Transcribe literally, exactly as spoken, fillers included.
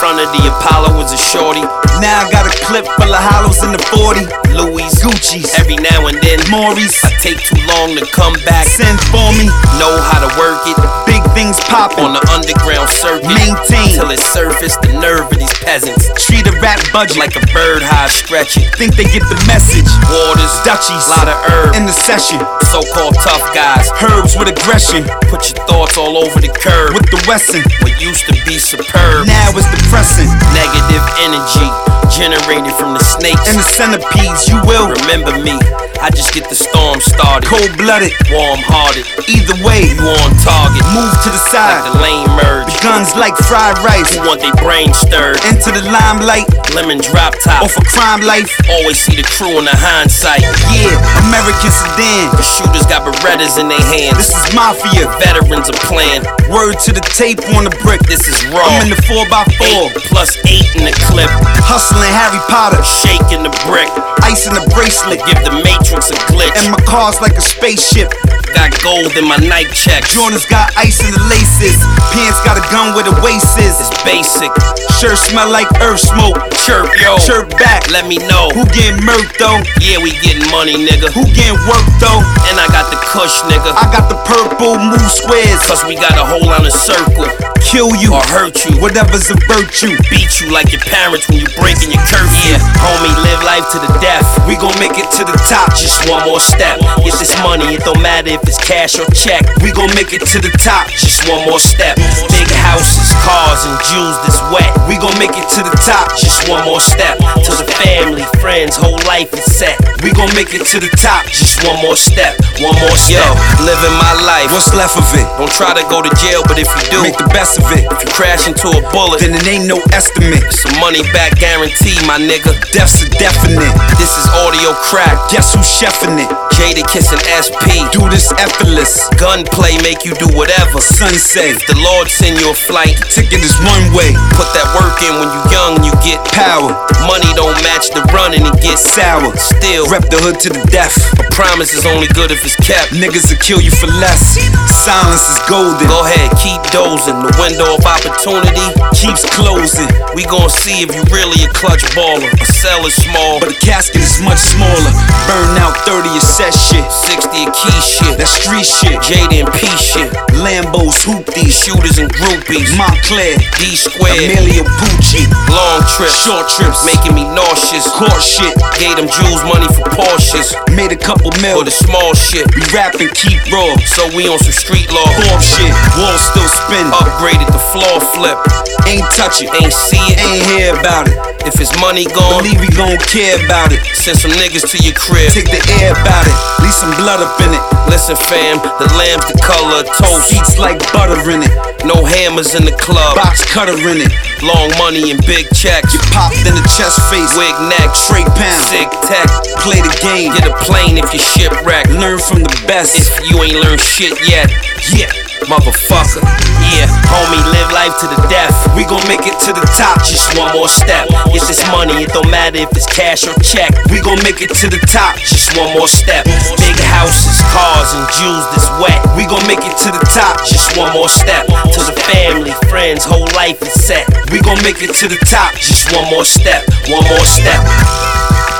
front of the Apollo was a shorty. Now I got a clip full of hollows in the forty. Louis, Gucci's, every now and then Maurice. I take too long to come back. Send for me, Know how to work it. big things poppin'. On the underground circuit, Maintain. till it surfaced the nerve of these peasants. Treat a rap budget Like a bird hive stretching. think they get the message. Waters, Dutchies, lot of herb. in the session. So-called tough guys. Herbs with aggression, Put your thoughts all over the curb. with the Wesson. What used to be superb. Now it's depressing. Negative energy generated from the snakes. And the centipedes, you will. Remember me, I just get the storm started. Cold-blooded, Warm-hearted, either way. you on target. Move to the Like side. the lane merge. Guns like fried rice. Who want their brain stirred? Into the limelight, Lemon drop top. off a crime life. Always see the crew in the hindsight. Yeah, American sedan. The shooters got Berettas in their hands. This is mafia. Veterans are playing. Word to the tape on the brick. This is raw. I'm in the four by four. Eight plus eight in the clip. Hustling Harry Potter. Shaking the brick. Ice in the bracelet. Give the Matrix a glitch. And my car's like a spaceship. Got gold in my Nike checks. Jordan's got ice in the laces. Pants got a gun where the waist is. It's basic. Shirt smell like earth smoke. Chirp, yo. Chirp back. Let me know. Who getting murked though? Yeah, we getting money, nigga. Who getting worked though? And I got the kush, nigga. I got the purple move squares. Cause we got a hole on a circle. Kill you Or hurt you. whatever's a virtue. Beat you like your parents when you breaking your curfew. Yeah, homie, live life to the death. We gon' make it to the top. Just one more step. Get this money, it don't matter if it's cash or check. We gon' make it to the top. Just one more step. Big houses, cars, and jewels that's wet. We gon' make it to the top. Just one more step. To the family, friends, whole life is set. We gon' make it to the top. Just one more step. One more step. Yo, living my life. What's left of it? Don't try to go to jail, but if you do, Make the best of it. if you crash into a bullet, Then it ain't no estimate. it's a money back guarantee, my nigga. Death's a definite. This is audio crack. Guess who's chefing it? Jada kissing S P. Do this effortless. Gunplay make you do whatever. Sunset. The Lord send you a flight. Ticket is one way. Put that work in when you young, you get Power. money don't match the run and it gets Sour. Still, Rep the hood to the death. a promise is only good if it's kept. Niggas will kill you for less. Silence is golden. Go ahead, keep dozing. The window of opportunity Keeps closing. we gon' see if you really a clutch baller. A cell is small, But the casket is much smaller. Burn out thirty is set shit. sixty a key shit. That street shit. Jada and P shit. Lambos, hoopties. Shooters and groupies. Montclair. D squared. Amelia Pucci. Long trips. Short trips. Making me nauseous. Court shit. Gave them Jews money for Porsches. Made a couple mil. For the small shit. We rap and keep raw. So we on some street law. Form shit. Walls still spin. Upgraded the floor flip. Ain't touch it. Ain't see it. Ain't hear about it. If it's money gone, Believe we gon' care about it. send some niggas to your crib. Take the air about it. Leave some blood up in it. Listen, fam, the lamb's the color of toast. Seats like butter in it. No hammers in the club. Box cutter in it. Long money and big checks. Get popped in the chest face. Wig neck. Straight pound. Sick tech. Play the game. Get a plane if you shipwrecked. Learn from the best. If you ain't learned shit yet. Yeah. Motherfucker. Yeah, homie, live life to the death. We gon' make it to the top. Just one more step. Get this money, it don't matter if it's cash or check. We gon' make it to the top. Just one more step. Big houses, cars, and jewels that's wet. We gon' make it to the top. Just one more step. To the family, friends, whole life is set. We gon' make it to the top. Just one more step. One more step.